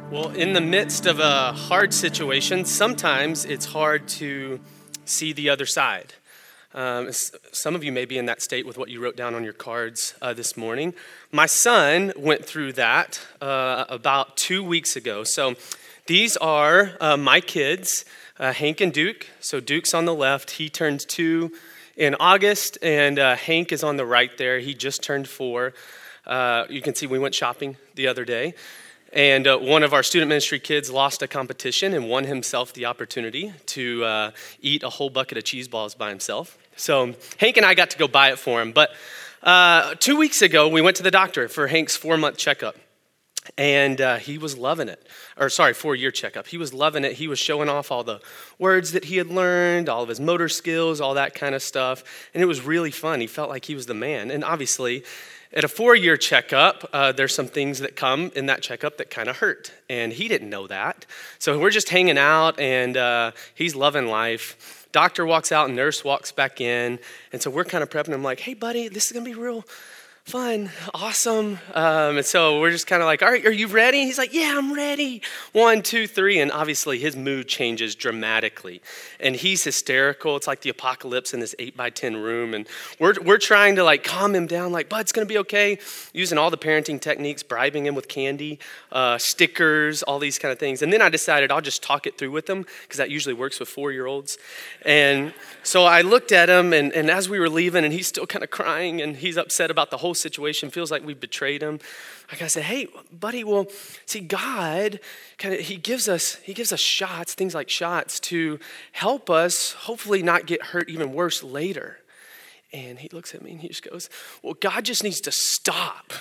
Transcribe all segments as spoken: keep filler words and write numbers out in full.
Well, in the midst of a hard situation, sometimes it's hard to see the other side. Um, some of you may be in that state with what you wrote down on your cards uh, this morning. My son went through that uh, about two weeks ago. So these are uh, my kids, uh, Hank and Duke. So Duke's on the left. He turned two in August, and uh, Hank is on the right there. He just turned four. Uh, you can see we went shopping the other day. And uh, one of our student ministry kids lost a competition and won himself the opportunity to uh, eat a whole bucket of cheese balls by himself. So Hank and I got to go buy it for him. But uh, two weeks ago, we went to the doctor for Hank's four-month checkup. And uh, he was loving it. Or sorry, four-year checkup. He was loving it. He was showing off all the words that he had learned, all of his motor skills, all that kind of stuff. And it was really fun. He felt like he was the man. And obviously, at a four-year checkup, uh, there's some things that come in that checkup that kind of hurt. And he didn't know that. So we're just hanging out, and uh, he's loving life. Doctor walks out, and nurse walks back in. And so we're kind of prepping him like, hey, buddy, this is going to be real fun, awesome. Um, and so we're just kind of like, all right, are you ready? He's like, yeah, I'm ready. One, two, three. And obviously his mood changes dramatically. And he's hysterical. It's like the apocalypse in this eight by ten room. And we're we're trying to like calm him down, like, bud, it's going to be okay. Using all the parenting techniques, bribing him with candy, uh, stickers, all these kind of things. And then I decided I'll just talk it through with him because that usually works with four-year-olds. And so I looked at him, and, and as we were leaving, and he's still kind of crying, and he's upset about the whole situation, feels like we betrayed him. I gotta say, hey, buddy, well, see, God kind of, he gives us, he gives us shots, things like shots to help us hopefully not get hurt even worse later. And he looks at me and he just goes, well, God just needs to stop.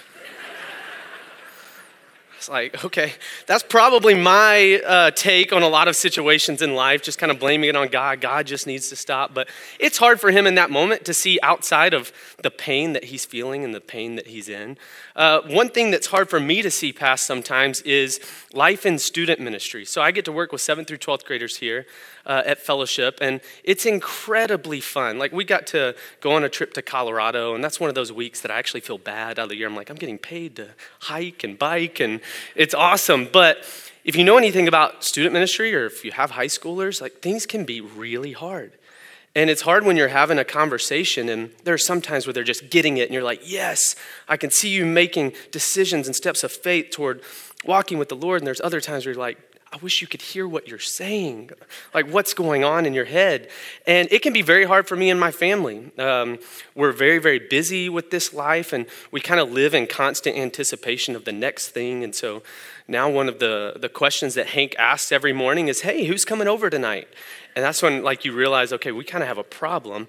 It's like, okay, that's probably my uh, take on a lot of situations in life, just kind of blaming it on God. God just needs to stop. But it's hard for him in that moment to see outside of the pain that he's feeling and the pain that he's in. Uh, one thing that's hard for me to see past sometimes is life in student ministry. So I get to work with seventh through twelfth graders here uh, at Fellowship, and it's incredibly fun. Like, we got to go on a trip to Colorado, and that's one of those weeks that I actually feel bad out of the year. I'm like, I'm getting paid to hike and bike, and it's awesome. But if you know anything about student ministry, or if you have high schoolers, like, things can be really hard. And it's hard when you're having a conversation, and there are some times where they're just getting it, and you're like, yes, I can see you making decisions and steps of faith toward walking with the Lord. And there's other times where you're like, I wish you could hear what you're saying, like what's going on in your head. And it can be very hard for me and my family. Um, we're very, very busy with this life, and we kind of live in constant anticipation of the next thing. And so now one of the, the questions that Hank asks every morning is, hey, who's coming over tonight? And that's when, like, you realize, okay, we kind of have a problem.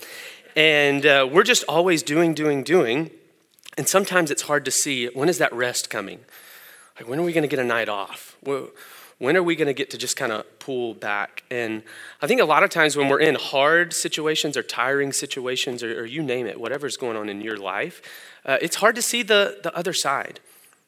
And uh, we're just always doing, doing, doing. And sometimes it's hard to see, when is that rest coming? Like, when are we going to get a night off? When are we going to get to just kind of pull back? And I think a lot of times when we're in hard situations or tiring situations, or, or you name it, whatever's going on in your life, uh, it's hard to see the, the other side.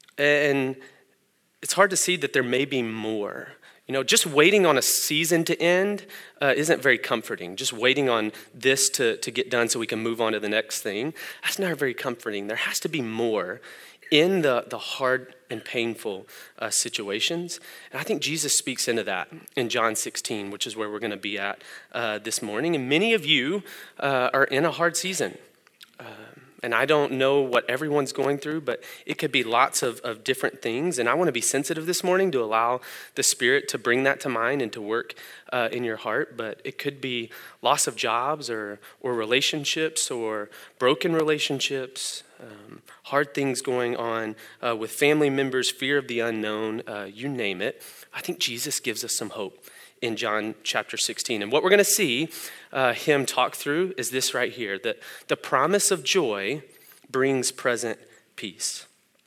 And it's hard to see that there may be more. You know, just waiting on a season to end uh, isn't very comforting. Just waiting on this to, to get done so we can move on to the next thing, that's not very comforting. There has to be more in the, the hard and painful uh, situations. And I think Jesus speaks into that in John sixteen, which is where we're going to be at uh, this morning. And many of you uh, are in a hard season. Uh, And I don't know what everyone's going through, but it could be lots of, of different things. And I want to be sensitive this morning to allow the Spirit to bring that to mind and to work uh, in your heart. But it could be loss of jobs or or relationships or broken relationships, um, hard things going on uh, with family members, fear of the unknown, uh, you name it. I think Jesus gives us some hope in John chapter sixteen. And what we're going to see uh, him talk through is this right here, that the promise of joy brings present peace.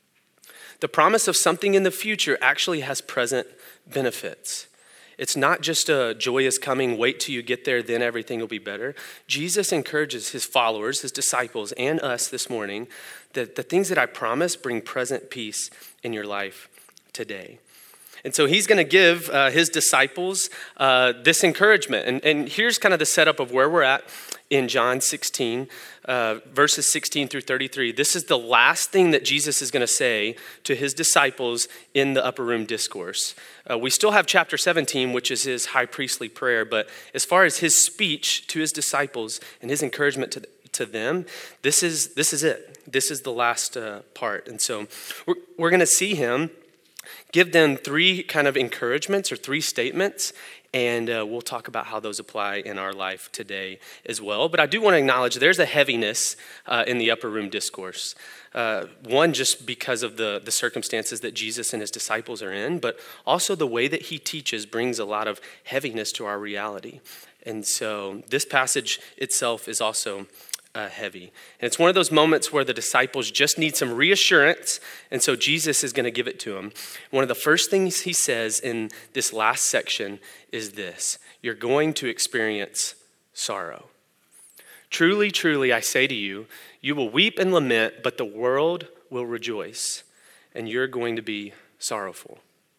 The promise of something in the future actually has present benefits. It's not just a joy is coming, wait till you get there, then everything will be better. Jesus encourages his followers, his disciples, and us this morning that the things that I promise bring present peace in your life today. And so he's going to give uh, his disciples uh, this encouragement. And, and here's kind of the setup of where we're at in John sixteen, uh, verses sixteen through thirty-three. This is the last thing that Jesus is going to say to his disciples in the upper room discourse. Uh, we still have chapter seventeen, which is his high priestly prayer, but as far as his speech to his disciples and his encouragement to, to them, this is this is it. This is the last uh, part. And so we're, we're going to see him give them three kind of encouragements or three statements, and uh, we'll talk about how those apply in our life today as well. But I do want to acknowledge there's a heaviness uh, in the upper room discourse. Uh, one, just because of the, the circumstances that Jesus and his disciples are in, but also the way that he teaches brings a lot of heaviness to our reality. And so this passage itself is also Uh, heavy. And it's one of those moments where the disciples just need some reassurance, and so Jesus is going to give it to them. One of the first things he says in this last section is this: you're going to experience sorrow. Truly, truly, I say to you, you will weep and lament, but the world will rejoice, and you're going to be sorrowful.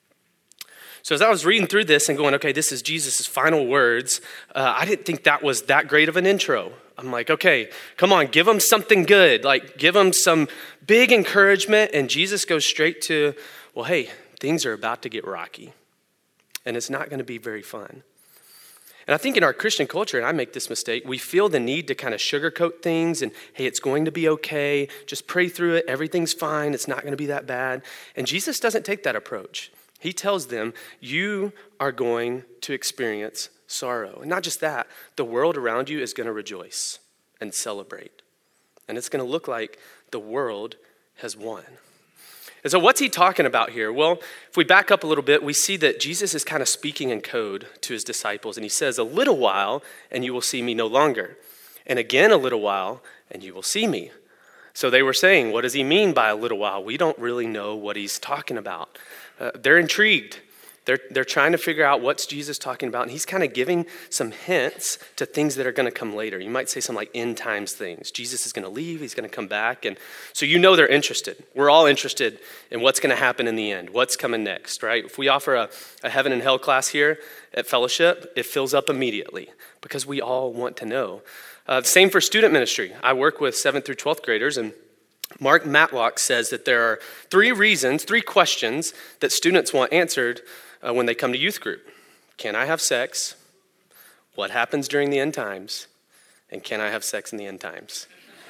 So as I was reading through this and going, okay, this is Jesus' final words, uh, I didn't think that was that great of an intro. I'm like, okay, come on, give them something good. Like, give them some big encouragement. And Jesus goes straight to, well, hey, things are about to get rocky. And it's not going to be very fun. And I think in our Christian culture, and I make this mistake, we feel the need to kind of sugarcoat things and, hey, it's going to be okay. Just pray through it. Everything's fine. It's not going to be that bad. And Jesus doesn't take that approach. He tells them, you are going to experience sorrow. And not just that, the world around you is going to rejoice and celebrate. And it's going to look like the world has won. And so what's he talking about here? Well, if we back up a little bit, we see that Jesus is kind of speaking in code to his disciples. And he says, a little while and you will see me no longer. And again, a little while and you will see me. So they were saying, what does he mean by a little while? We don't really know what he's talking about. Uh, they're intrigued. They're, they're trying to figure out what's Jesus talking about. And he's kind of giving some hints to things that are going to come later. You might say some like end times things. Jesus is going to leave. He's going to come back. And so you know they're interested. We're all interested in what's going to happen in the end. What's coming next, right? If we offer a, a heaven and hell class here at Fellowship, it fills up immediately because we all want to know. Uh, same for student ministry. I work with seventh through twelfth graders, and Mark Matlock says that there are three reasons, three questions that students want answered uh, when they come to youth group. Can I have sex? What happens during the end times? And can I have sex in the end times?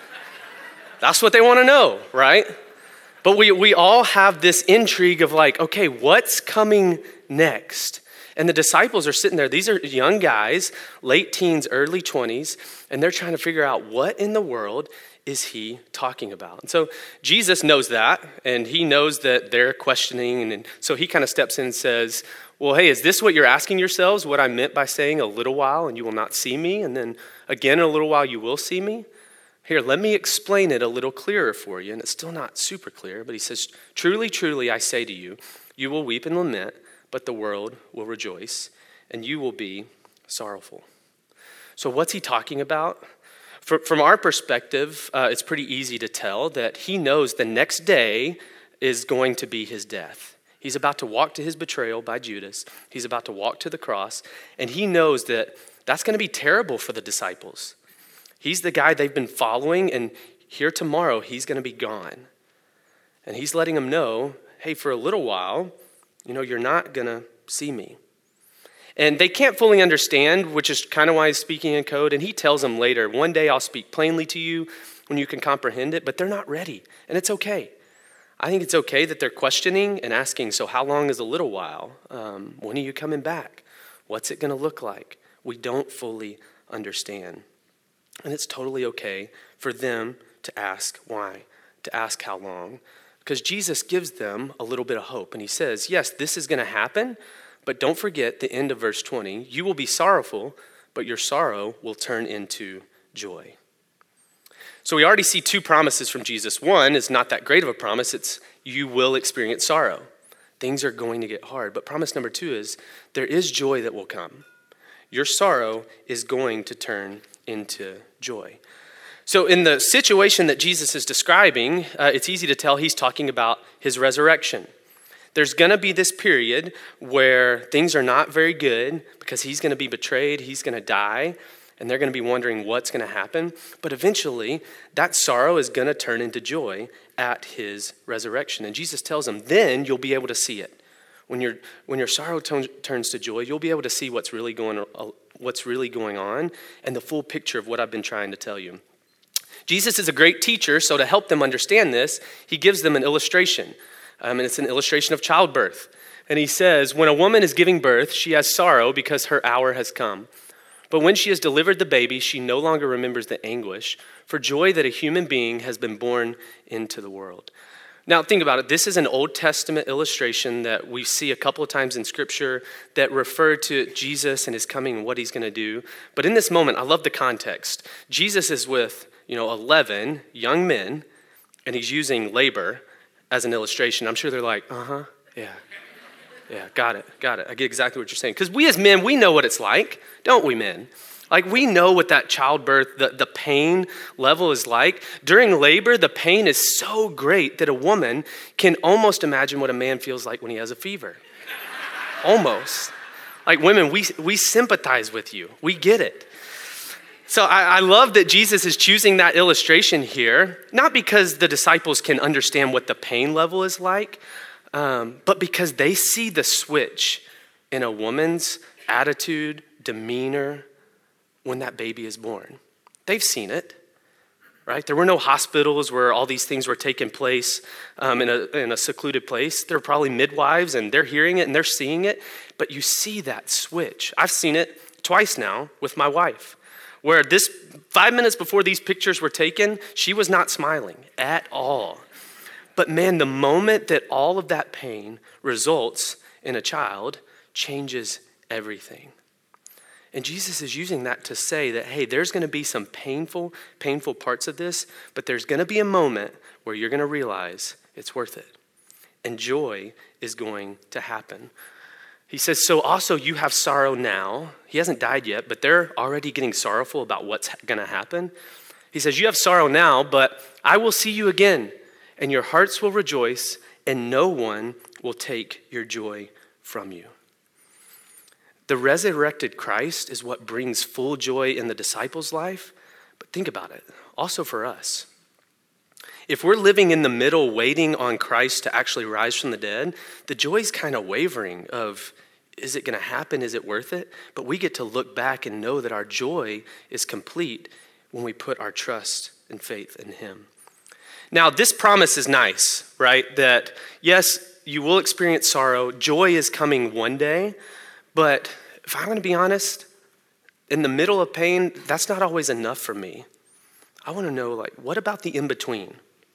That's what they want to know, right? But we, we all have this intrigue of like, okay, what's coming next? And the disciples are sitting there. These are young guys, late teens, early twenties, and they're trying to figure out what in the world is he talking about? And so Jesus knows that, and he knows that they're questioning, and, and so he kind of steps in and says, well, hey, is this what you're asking yourselves, what I meant by saying a little while and you will not see me, and then again in a little while you will see me? Here, let me explain it a little clearer for you, and it's still not super clear, but he says, truly, truly, I say to you, you will weep and lament, but the world will rejoice, and you will be sorrowful. So what's he talking about? From our perspective, uh, it's pretty easy to tell that he knows the next day is going to be his death. He's about to walk to his betrayal by Judas. He's about to walk to the cross, and he knows that that's going to be terrible for the disciples. He's the guy they've been following, and here tomorrow, he's going to be gone. And he's letting them know, hey, for a little while, you know, you're not going to see me. And they can't fully understand, which is kind of why he's speaking in code. And he tells them later, one day I'll speak plainly to you when you can comprehend it, but they're not ready. And it's okay. I think it's okay that they're questioning and asking, so how long is a little while? Um, when are you coming back? What's it going to look like? We don't fully understand. And it's totally okay for them to ask why, to ask how long. Because Jesus gives them a little bit of hope. And he says, yes, this is going to happen, but don't forget the end of verse twenty. You will be sorrowful, but your sorrow will turn into joy. So we already see two promises from Jesus. One is not that great of a promise. It's you will experience sorrow. Things are going to get hard. But promise number two is there is joy that will come. Your sorrow is going to turn into joy. So in the situation that Jesus is describing, uh, it's easy to tell he's talking about his resurrection. There's going to be this period where things are not very good because he's going to be betrayed, he's going to die, And they're going to be wondering what's going to happen. But eventually, that sorrow is going to turn into joy at his resurrection. And Jesus tells them, then you'll be able to see it. When, your when your sorrow t- turns to joy, you'll be able to see what's really going uh, what's really going on and the full picture of what I've been trying to tell you. Jesus is a great teacher, so to help them understand this, he gives them an illustration. Um, and it's an illustration of childbirth. And he says, when a woman is giving birth, she has sorrow because her hour has come. But when she has delivered the baby, she no longer remembers the anguish for joy that a human being has been born into the world. Now, think about it. This is an Old Testament illustration that we see a couple of times in Scripture that refer to Jesus and his coming and what he's going to do. But in this moment, I love the context. Jesus is with, you know, eleven young men, and he's using labor as an illustration. I'm sure they're like, uh-huh, yeah. Yeah, got it, got it. I get exactly what you're saying. Because we as men, we know what it's like, don't we, men? Like, we know what that childbirth, the, the pain level is like. During labor, the pain is so great that a woman can almost imagine what a man feels like when he has a fever. Almost. Like, women, we, we sympathize with you. We get it. So I, I love that Jesus is choosing that illustration here, not because the disciples can understand what the pain level is like, Um, but because they see the switch in a woman's attitude, demeanor, when that baby is born. They've seen it, right? There were no hospitals where all these things were taking place um, in, a, in a secluded place. There are probably midwives, and they're hearing it, and they're seeing it. But you see that switch. I've seen it twice now with my wife, where this five minutes before these pictures were taken, she was not smiling at all. But man, the moment that all of that pain results in a child changes everything. And Jesus is using that to say that, hey, there's going to be some painful, painful parts of this, but there's going to be a moment where you're going to realize it's worth it. And joy is going to happen. He says, so also you have sorrow now. He hasn't died yet, but they're already getting sorrowful about what's going to happen. He says, you have sorrow now, but I will see you again. And your hearts will rejoice, and no one will take your joy from you. The resurrected Christ is what brings full joy in the disciples' life. But think about it, also for us. If we're living in the middle, waiting on Christ to actually rise from the dead, the joy is kind of wavering of, is it going to happen? Is it worth it? But we get to look back and know that our joy is complete when we put our trust and faith in him. Now, this promise is nice, right? That, yes, you will experience sorrow. Joy is coming one day. But if I'm going to be honest, in the middle of pain, that's not always enough for me. I want to know, like, what about the in-between?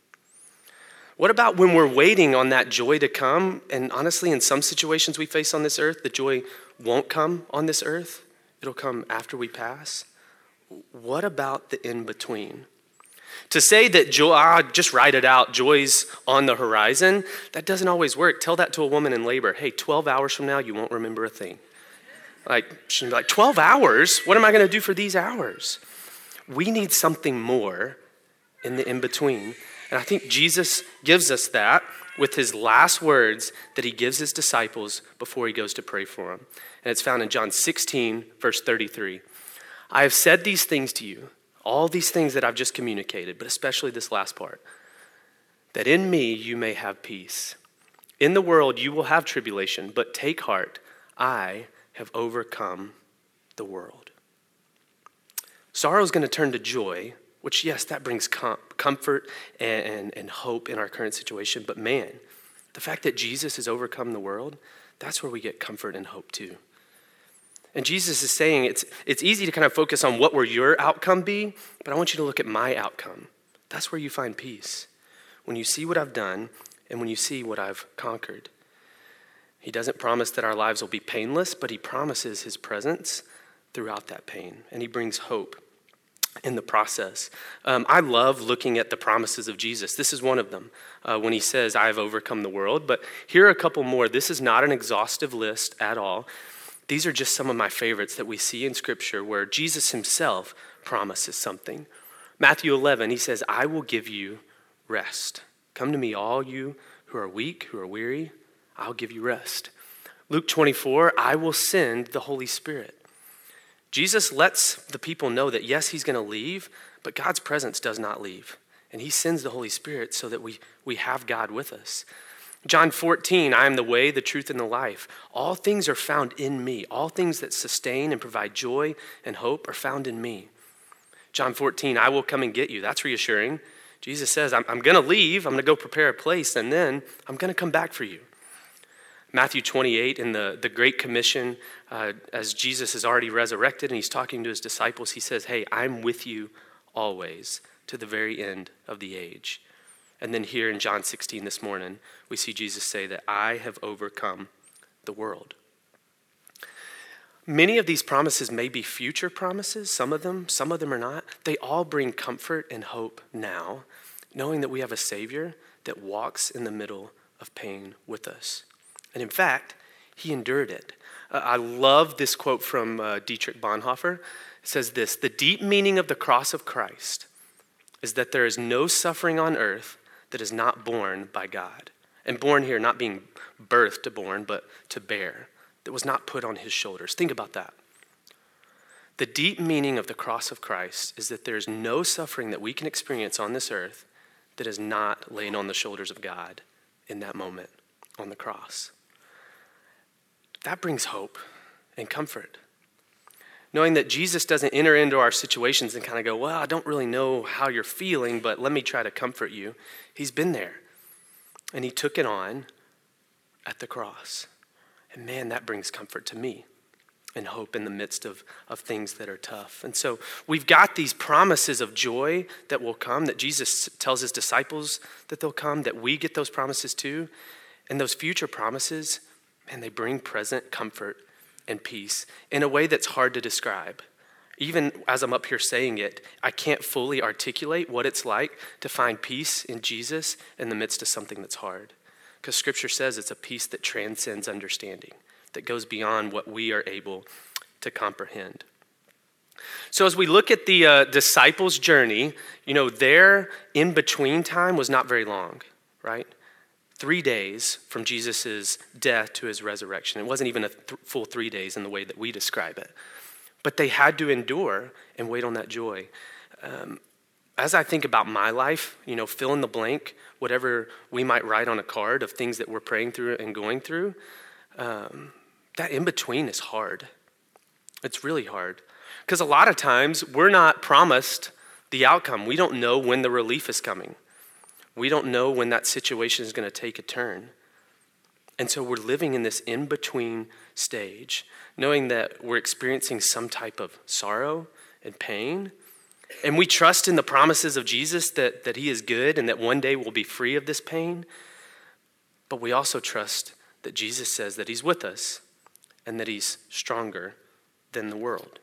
What about when we're waiting on that joy to come? And honestly, in some situations we face on this earth, the joy won't come on this earth. It'll come after we pass. What about the in-between? To say that joy, ah, just write it out, joy's on the horizon, that doesn't always work. Tell that to a woman in labor. Hey, twelve hours from now, you won't remember a thing. Like, she'll be like, twelve hours? What am I going to do for these hours? We need something more in the in-between. And I think Jesus gives us that with his last words that he gives his disciples before he goes to pray for them. And it's found in John sixteen, verse thirty-three. I have said these things to you, all these things that I've just communicated, but especially this last part, that in me you may have peace. In the world you will have tribulation, but take heart, I have overcome the world. Sorrow is going to turn to joy, which, yes, that brings com- comfort and, and, and hope in our current situation. But man, the fact that Jesus has overcome the world, that's where we get comfort and hope too. And Jesus is saying it's it's easy to kind of focus on what will your outcome be, but I want you to look at my outcome. That's where you find peace. When you see what I've done and when you see what I've conquered. He doesn't promise that our lives will be painless, but he promises his presence throughout that pain. And he brings hope in the process. Um, I love looking at the promises of Jesus. This is one of them uh, when he says, I have overcome the world. But here are a couple more. This is not an exhaustive list at all. These are just some of my favorites that we see in Scripture where Jesus himself promises something. Matthew eleven, he says, I will give you rest. Come to me, all you who are weak, who are weary, I'll give you rest. Luke twenty-four, I will send the Holy Spirit. Jesus lets the people know that, yes, he's going to leave, but God's presence does not leave. And he sends the Holy Spirit so that we, we have God with us. John fourteen, I am the way, the truth, and the life. All things are found in me. All things that sustain and provide joy and hope are found in me. John fourteen, I will come and get you. That's reassuring. Jesus says, I'm, I'm going to leave. I'm going to go prepare a place, and then I'm going to come back for you. Matthew twenty-eight, in the, the Great Commission, uh, as Jesus is already resurrected and he's talking to his disciples, he says, hey, I'm with you always to the very end of the age. And then here in John sixteen this morning, we see Jesus say that I have overcome the world. Many of these promises may be future promises, some of them, some of them are not. They all bring comfort and hope now, knowing that we have a Savior that walks in the middle of pain with us. And in fact, he endured it. Uh, I love this quote from uh, Dietrich Bonhoeffer. It says this, the deep meaning of the cross of Christ is that there is no suffering on earth that is not borne by God. And born here, not being birthed to born, but to bear. That was not put on his shoulders. Think about that. The deep meaning of the cross of Christ is that there's no suffering that we can experience on this earth that is not laid on the shoulders of God in that moment on the cross. That brings hope and comfort. Knowing that Jesus doesn't enter into our situations and kind of go, well, I don't really know how you're feeling, but let me try to comfort you. He's been there. And he took it on at the cross. And man, that brings comfort to me and hope in the midst of, of things that are tough. And so we've got these promises of joy that will come, that Jesus tells his disciples that they'll come, that we get those promises too. And those future promises, man, they bring present comfort and peace in a way that's hard to describe. Even as I'm up here saying it, I can't fully articulate what it's like to find peace in Jesus in the midst of something that's hard. Because Scripture says it's a peace that transcends understanding, that goes beyond what we are able to comprehend. So as we look at the uh, disciples' journey, you know, their in-between time was not very long, right? Three days from Jesus' death to his resurrection. It wasn't even a th- full three days in the way that we describe it. But they had to endure and wait on that joy. Um, as I think about my life, you know, fill in the blank, whatever we might write on a card of things that we're praying through and going through, um, that in-between is hard. It's really hard. Because a lot of times we're not promised the outcome. We don't know when the relief is coming. We don't know when that situation is going to take a turn. And so we're living in this in-between stage, knowing that we're experiencing some type of sorrow and pain. And we trust in the promises of Jesus that, that he is good and that one day we'll be free of this pain. But we also trust that Jesus says that he's with us and that he's stronger than the world.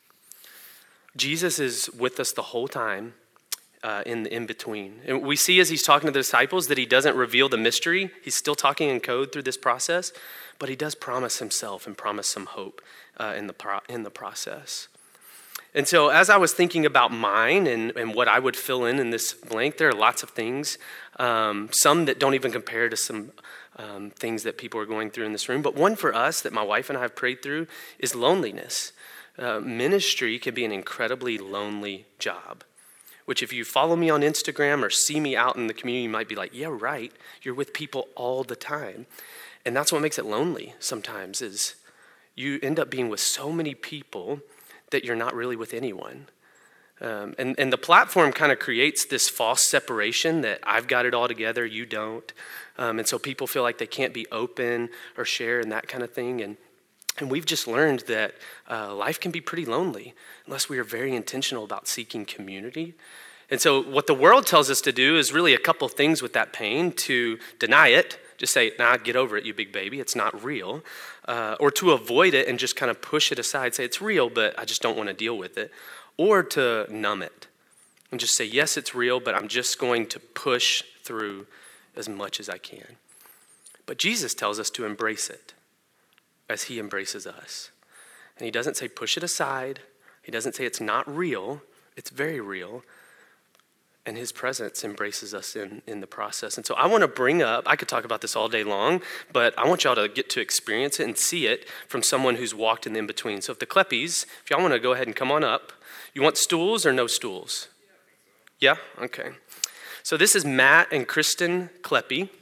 Jesus is with us the whole time. Uh, in the in-between. And we see as he's talking to the disciples that he doesn't reveal the mystery. He's still talking in code through this process, but he does promise himself and promise some hope uh, in the pro- in the process. And so as I was thinking about mine and, and what I would fill in in this blank, there are lots of things, um, some that don't even compare to some um, things that people are going through in this room. But one for us that my wife and I have prayed through is loneliness. Uh, ministry can be an incredibly lonely job. Which if you follow me on Instagram or see me out in the community, you might be like, yeah, right. You're with people all the time. And that's what makes it lonely sometimes is you end up being with so many people that you're not really with anyone. Um, and, and the platform kind of creates this false separation that I've got it all together, you don't. Um, and so people feel like they can't be open or share and that kind of thing. And And we've just learned that uh, life can be pretty lonely unless we are very intentional about seeking community. And so what the world tells us to do is really a couple things with that pain: to deny it, just say, nah, get over it, you big baby, it's not real. Uh, or to avoid it and just kind of push it aside, say it's real, but I just don't want to deal with it. Or to numb it and just say, yes, it's real, but I'm just going to push through as much as I can. But Jesus tells us to embrace it as he embraces us. And he doesn't say push it aside. He doesn't say it's not real. It's very real. and his presence embraces us in, in the process. And so I want to bring up, I could talk about this all day long, but I want y'all to get to experience it and see it from someone who's walked in the in-between. So if the Kleppies, if y'all want to go ahead and come on up, you want stools or no stools? Yeah? Okay. So this is Matt and Kristen Kleppy,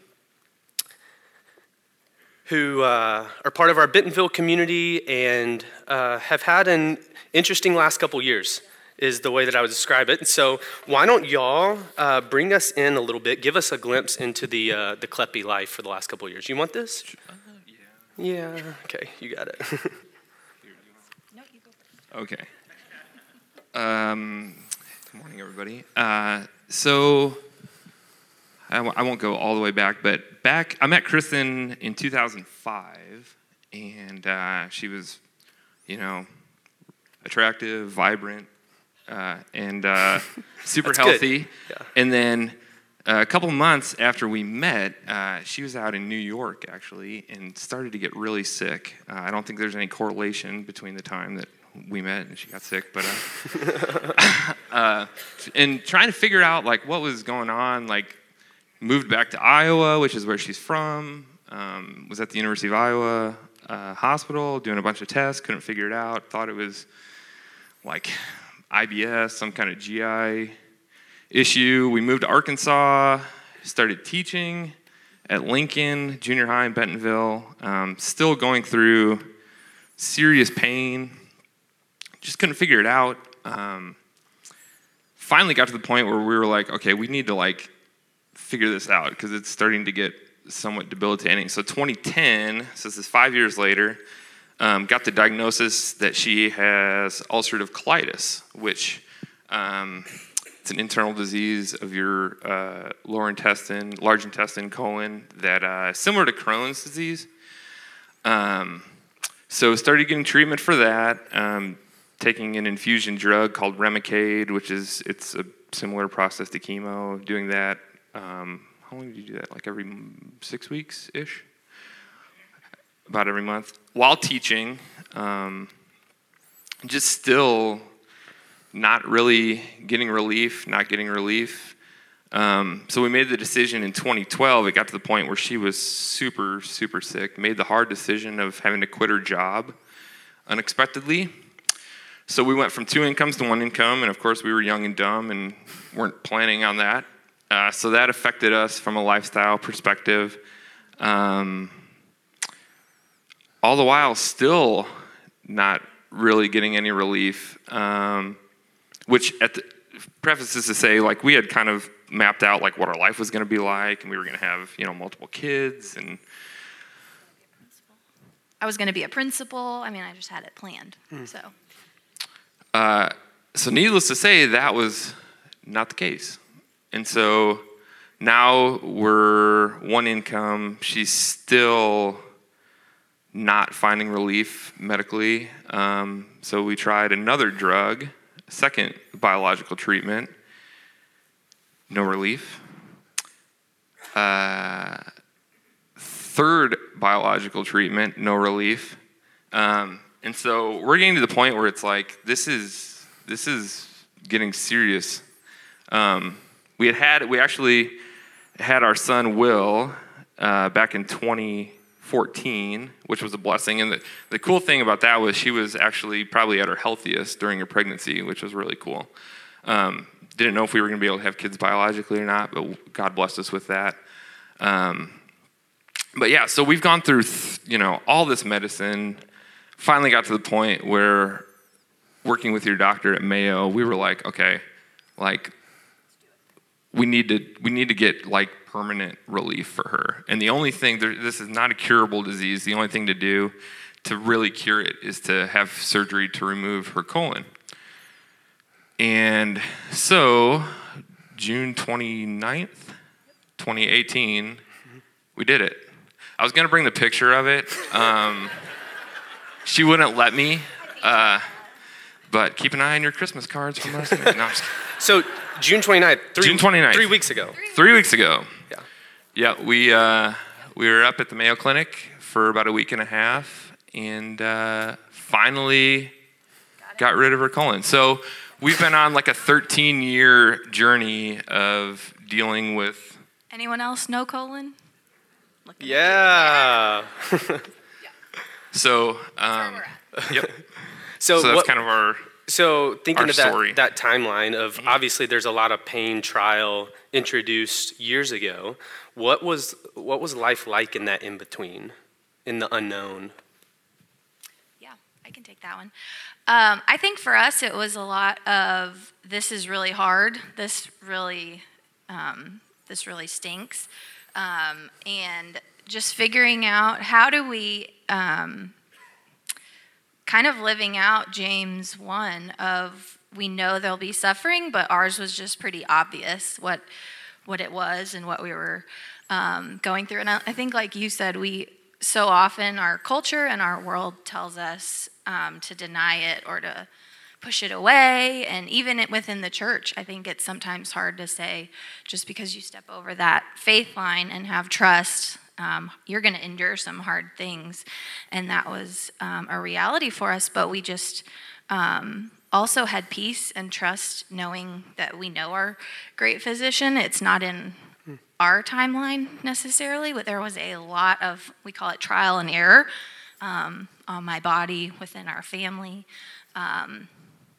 who uh, are part of our Bentonville community and uh, have had an interesting last couple years, is the way that I would describe it. And so why don't y'all uh, bring us in a little bit, give us a glimpse into the uh, the Kleppy life for the last couple of years. You want this? Uh, yeah. Yeah, okay, you got it. Okay. Um, good morning, everybody. Uh, so I, w- I won't go all the way back, but back, I met Kristen in two thousand five, and uh, she was, you know, attractive, vibrant, Uh, and uh, super healthy. Yeah. And then uh, a couple months after we met, uh, she was out in New York, actually, and started to get really sick. Uh, I don't think there's any correlation between the time that we met and she got sick, but uh, uh, and trying to figure out like what was going on. Like, moved back to Iowa, which is where she's from. Um, was at the University of Iowa uh, hospital doing a bunch of tests. Couldn't figure it out. Thought it was like I B S, some kind of G I issue. We moved to Arkansas, started teaching at Lincoln Junior High in Bentonville, um, still going through serious pain, just couldn't figure it out. Um, finally got to the point where we were like, okay, we need to like figure this out because it's starting to get somewhat debilitating. So twenty ten, so this is five years later, Um, got the diagnosis that she has ulcerative colitis, which um, it's an internal disease of your uh, lower intestine, large intestine, colon, that uh, similar to Crohn's disease. Um, so started getting treatment for that, um, taking an infusion drug called Remicade, which is it's a similar process to chemo. Doing that, um, how long did you do that? Like every six weeks ish. About every month, while teaching, um, just still not really getting relief, not getting relief. Um, so we made the decision in twenty twelve, it got to the point where she was super, super sick, made the hard decision of having to quit her job unexpectedly. So we went from two incomes to one income, and of course we were young and dumb and weren't planning on that. Uh, so that affected us from a lifestyle perspective. Um, all the while still not really getting any relief, um, which at the preface is to say, like, we had kind of mapped out like what our life was going to be like, and we were going to have, you know, multiple kids. And I was going to be a principal. I mean, I just had it planned. Hmm. So, uh, so needless to say, that was not the case. And so now we're one income. She's still not finding relief medically. Um, so we tried another drug, second biological treatment, no relief. Uh, third biological treatment, no relief. Um, and so we're getting to the point where it's like, this is this is getting serious. Um, we had had, we actually had our son Will uh, back in twenty fourteen, which was a blessing. And the, the cool thing about that was she was actually probably at her healthiest during her pregnancy, which was really cool. Um, didn't know if we were going to be able to have kids biologically or not, but God blessed us with that. Um, but yeah, so we've gone through, th- you know, all this medicine, finally got to the point where working with your doctor at Mayo, we were like, okay, like, we need to we need to get like permanent relief for her. And the only thing, there, this is not a curable disease, the only thing to do to really cure it is to have surgery to remove her colon. And so June twenty-ninth, twenty eighteen, we did it. I was gonna bring the picture of it. Um, she wouldn't let me, uh, but keep an eye on your Christmas cards from last night. No, I'm just kidding. So June twenty-ninth, three, June twenty-ninth. Three weeks ago. Three weeks ago. Yeah. Yeah, we uh, we were up at the Mayo Clinic for about a week and a half, and uh, finally got rid of her colon. So we've been on like a thirteen-year journey of dealing with. Anyone else know colon? Looking Yeah. So, um, yep. So, So that's what, kind of our. so thinking our of that, story. that timeline of obviously there's a lot of pain trial introduced years ago. What was what was life like in that in between, in the unknown? Yeah, I can take that one. Um, I think for us, it was a lot of this is really hard. This really, um, this really stinks, um, and just figuring out how do we, um, kind of living out James one of we know there'll be suffering, but ours was just pretty obvious what what it was and what we were um, going through. And I, I think, like you said, we so often our culture and our world tells us um, to deny it or to push it away. And even it, within the church, I think it's sometimes hard to say just because you step over that faith line and have trust, um, you're going to endure some hard things. And that was um, a reality for us. But we just um, also had peace and trust knowing that we know our great physician. It's not in our timeline necessarily, but there was a lot of, we call it trial and error um, on my body, within our family. Um,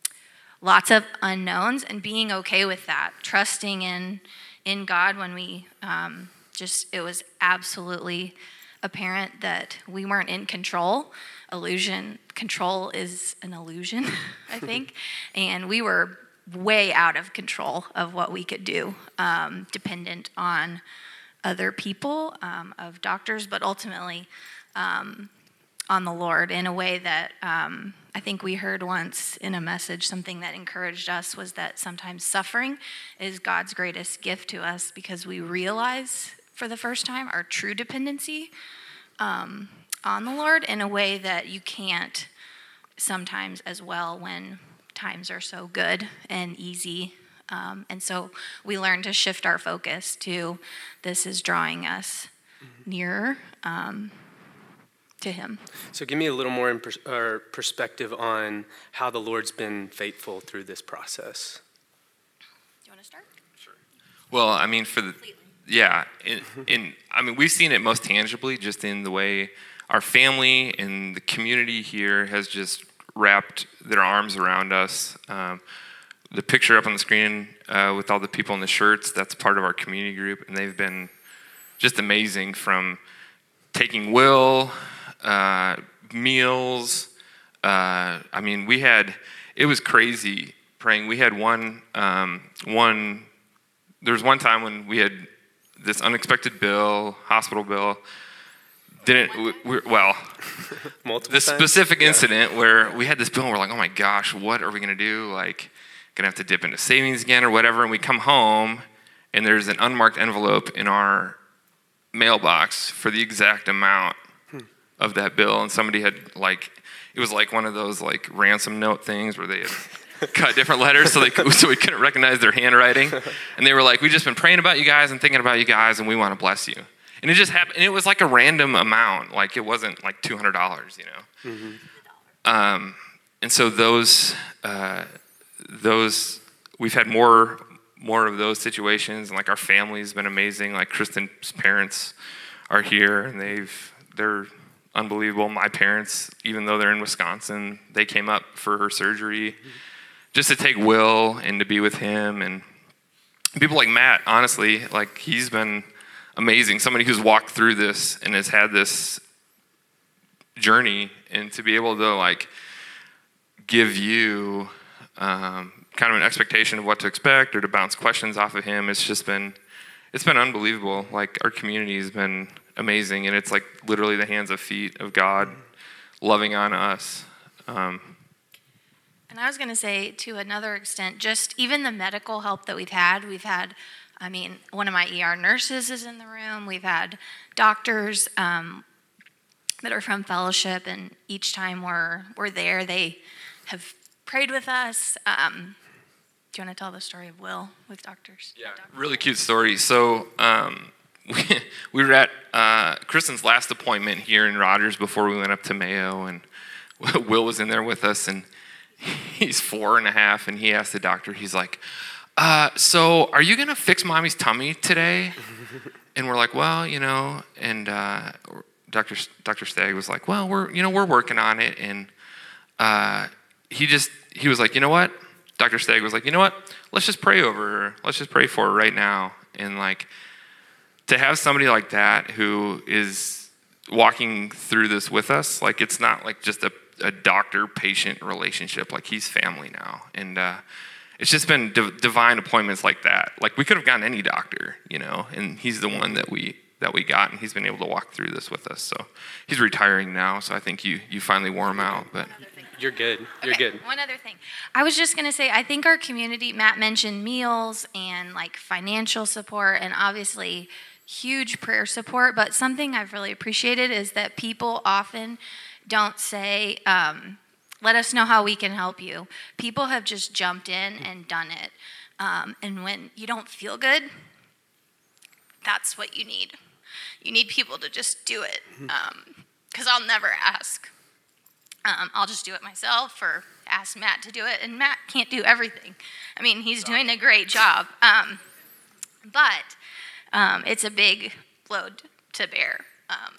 lots of unknowns, and being okay with that, trusting in in God when we um, just, it was absolutely apparent that we weren't in control. Illusion, control is an illusion, I think, and we were way out of control of what we could do, um, dependent on other people, um, of doctors, but ultimately um, on the Lord in a way that um, I think we heard once in a message. Something that encouraged us was that sometimes suffering is God's greatest gift to us, because we realize for the first time our true dependency um, on the Lord in a way that you can't sometimes as well when times are so good and easy. Um, and so we learn to shift our focus to this is drawing us nearer um, to Him. So give me a little more in pers- or perspective on how the Lord's been faithful through this process. Do you want to start? Well, I mean, for the yeah, in, in I mean, we've seen it most tangibly just in the way our family and the community here has just wrapped their arms around us. Um, the picture up on the screen uh, with all the people in the shirts, that's part of our community group, and they've been just amazing, from taking Will, uh, meals. Uh, I mean, we had, it was crazy praying. We had one, um, one, there was one time when we had this unexpected bill, hospital bill, didn't, we, we, well, Multiple this times? specific Yeah. incident where we had this bill and we're like, oh my gosh, what are we going to do? Like, going to have to dip into savings again or whatever. And we come home and there's an unmarked envelope in our mailbox for the exact amount hmm. of that bill. And somebody had, like, it was like one of those like ransom note things where they had cut different letters so they could, so we couldn't recognize their handwriting. And they were like, we just been praying about you guys and thinking about you guys, and we want to bless you. And it just happened, and it was like a random amount. Like, it wasn't like two hundred dollars, you know. Mm-hmm. Um, and so those, uh, those, we've had more, more of those situations, and like our family's been amazing. Like Kristen's parents are here, and they've, they're unbelievable. My parents, even though they're in Wisconsin, they came up for her surgery mm-hmm. just to take Will and to be with him. And people like Matt, honestly, like he's been amazing. Somebody who's walked through this and has had this journey, and to be able to like give you um, kind of an expectation of what to expect or to bounce questions off of him, it's just been, it's been unbelievable. Like, our community has been amazing, and it's like literally the hands and feet of God loving on us. Um, And I was going to say, to another extent, just even the medical help that we've had, we've had, I mean, one of my E R nurses is in the room. We've had doctors um, that are from fellowship, and each time we're we're there, they have prayed with us. Um, do you want to tell the story of Will with doctors? Yeah, really cute story. So um, we, we were at uh, Kristen's last appointment here in Rogers before we went up to Mayo, and Will was in there with us, and he's four and a half, and he asked the doctor, he's like, uh, so are you going to fix mommy's tummy today? And we're like, well, you know, and uh, Doctor Doctor Stagg was like, well, we're, you know, we're working on it. And uh, he just, he was like, you know what? Doctor Stagg was like, you know what? Let's just pray over her. Let's just pray for her right now. And like, to have somebody like that who is walking through this with us, like it's not like just a, a doctor-patient relationship. Like he's family now. And uh, it's just been div- divine appointments like that. Like we could have gotten any doctor, you know, and he's the one that we that we got, and he's been able to walk through this with us. So he's retiring now, so I think you you finally wore him out. But you're good. You're okay, good. One other thing. I was just going to say, I think our community, Matt mentioned meals and like financial support and obviously huge prayer support, but something I've really appreciated is that people often don't say, um, let us know how we can help you. People have just jumped in and done it. Um, and when you don't feel good, that's what you need. You need people to just do it. Because um, I'll never ask. Um, I'll just do it myself or ask Matt to do it. And Matt can't do everything. I mean, he's doing a great job. Um, but um, it's a big load to bear. Um,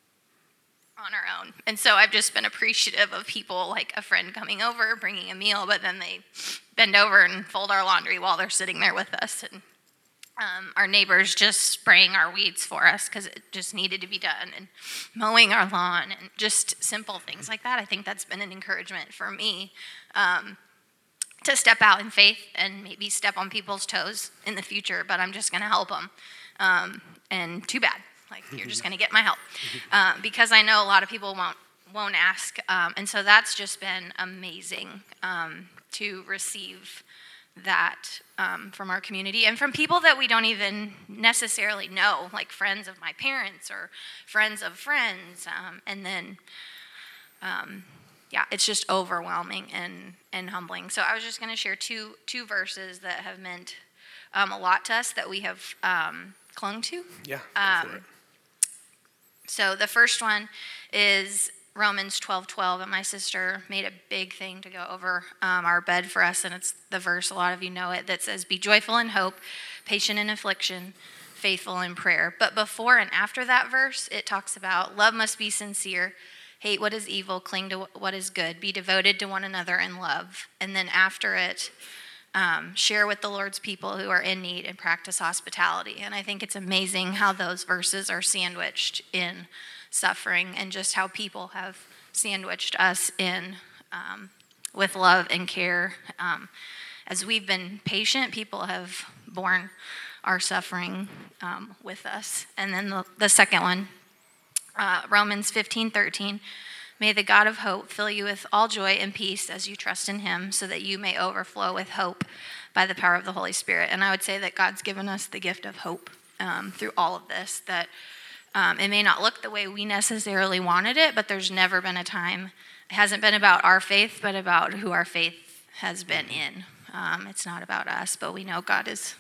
on our own. And so I've just been appreciative of people, like a friend coming over, bringing a meal, but then they bend over and fold our laundry while they're sitting there with us. And um, our neighbors just spraying our weeds for us because it just needed to be done, and mowing our lawn, and just simple things like that. I think that's been an encouragement for me um, to step out in faith and maybe step on people's toes in the future, but I'm just going to help them. Um, and too bad. Like, you're just going to get my help. Uh, because I know a lot of people won't won't ask. Um, and so that's just been amazing um, to receive that um, from our community and from people that we don't even necessarily know, like friends of my parents or friends of friends. Um, and then, um, yeah, it's just overwhelming and, and humbling. So I was just going to share two two verses that have meant um, a lot to us that we have um, clung to. Yeah, um, go for it. So the first one is Romans twelve twelve, and my sister made a big thing to go over um, our bed for us, and it's the verse, a lot of you know it, that says, be joyful in hope, patient in affliction, faithful in prayer. But before and after that verse, it talks about love must be sincere, hate what is evil, cling to what is good, be devoted to one another in love. And then after it, Um, share with the Lord's people who are in need and practice hospitality. And I think it's amazing how those verses are sandwiched in suffering and just how people have sandwiched us in um, with love and care. Um, as we've been patient, people have borne our suffering um, with us. And then the, the second one, uh, Romans fifteen thirteen. May the God of hope fill you with all joy and peace as you trust in him, so that you may overflow with hope by the power of the Holy Spirit. And I would say that God's given us the gift of hope um, through all of this, that um, it may not look the way we necessarily wanted it, but there's never been a time, it hasn't been about our faith, but about who our faith has been in. Um, it's not about us, but we know God is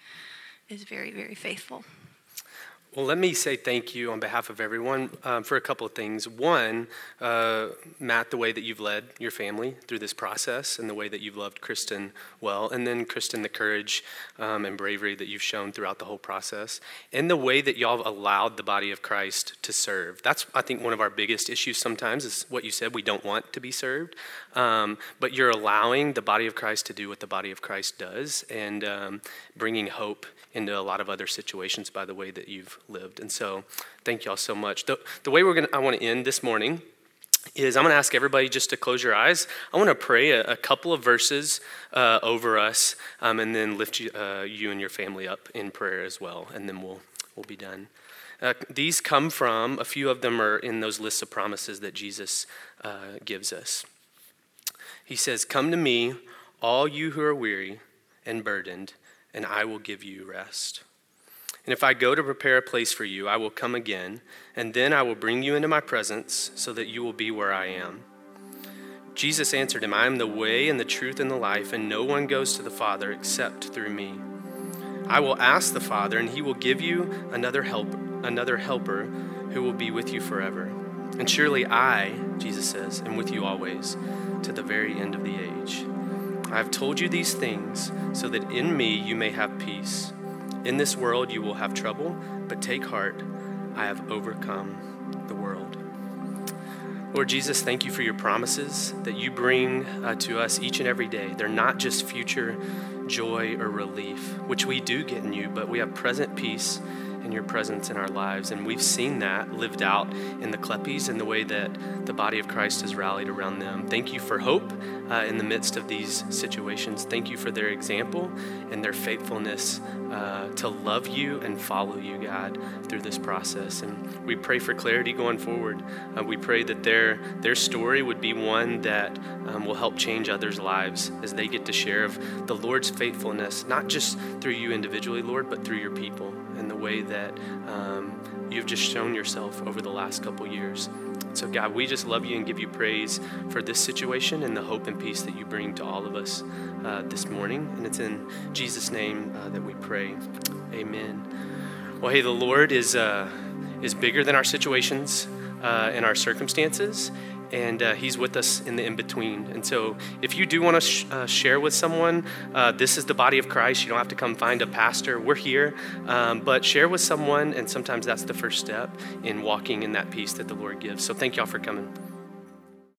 is very, very faithful. Well, let me say thank you on behalf of everyone um, for a couple of things. One, uh, Matt, the way that you've led your family through this process and the way that you've loved Kristen well. And then, Kristen, the courage um, and bravery that you've shown throughout the whole process. And the way that y'all have allowed the body of Christ to serve. That's, I think, one of our biggest issues sometimes is what you said, we don't want to be served. Um, but you're allowing the body of Christ to do what the body of Christ does and um, bringing hope into a lot of other situations by the way that you've lived. And so thank y'all so much. The, the way we're gonna, I want to end this morning is I'm going to ask everybody just to close your eyes. I want to pray a, a couple of verses uh, over us um, and then lift you, uh, you and your family up in prayer as well. And then we'll we'll be done. Uh, these come from, a few of them are in those lists of promises that Jesus uh, gives us. He says, come to me, all you who are weary and burdened, and I will give you rest. And if I go to prepare a place for you, I will come again, and then I will bring you into my presence so that you will be where I am. Jesus answered him, I am the way and the truth and the life, and no one goes to the Father except through me. I will ask the Father, and he will give you another help, another helper who will be with you forever. And surely I, Jesus says, am with you always to the very end of the age. I have told you these things so that in me you may have peace. In this world you will have trouble, but take heart, I have overcome the world. Lord Jesus, thank you for your promises that you bring uh, to us each and every day. They're not just future joy or relief, which we do get in you, but we have present peace in your presence in our lives. And we've seen that lived out in the Kleppies and the way that the body of Christ has rallied around them. Thank you for hope uh, in the midst of these situations. Thank you for their example and their faithfulness uh, to love you and follow you, God, through this process. And we pray for clarity going forward. Uh, we pray that their their story would be one that um, will help change others' lives as they get to share of the Lord's faithfulness, not just through you individually, Lord, but through your people and the way that um, you've just shown yourself over the last couple years. So God, we just love you and give you praise for this situation and the hope and peace that you bring to all of us uh, this morning. And it's in Jesus' name uh, that we pray. Amen. Well, hey, the Lord is uh, is bigger than our situations uh, and our circumstances. And uh, he's with us in the in-between. And so if you do want to sh- uh, share with someone, uh, this is the body of Christ. You don't have to come find a pastor. We're here. Um, but share with someone, and sometimes that's the first step in walking in that peace that the Lord gives. So thank y'all for coming.